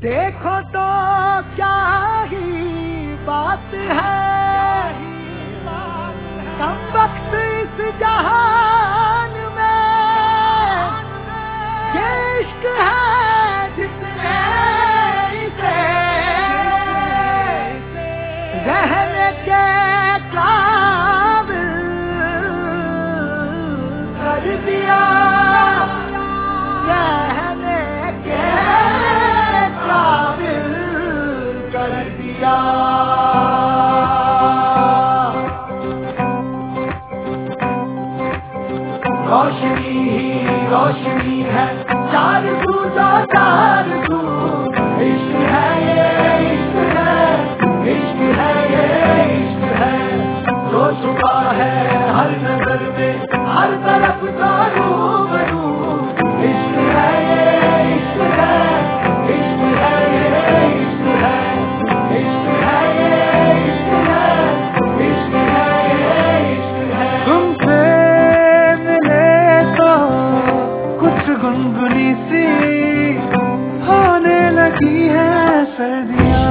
देखो तो क्या ही बात है, कम वक्त इस जहान में, ये इश्क है जिसने इसे रहने के काबिल कर दिया, रहने के काबिल कर दिया। रोशनी ही रोशनी है, चार तू तो चार तू, इश्क है ये इश्क है, इश्क है ये इश्क है, जो छुपा है हर नजर में, हर तरफ तो रूबरू, इश्क है ये इश्क है, इश्क है ये इश्क है, इश्क है ये इश्क है, इश्क है ये इश्क है। तुमसे मिले तो कुछ गुनगुनी सी होने लगी है सर्दियाँ,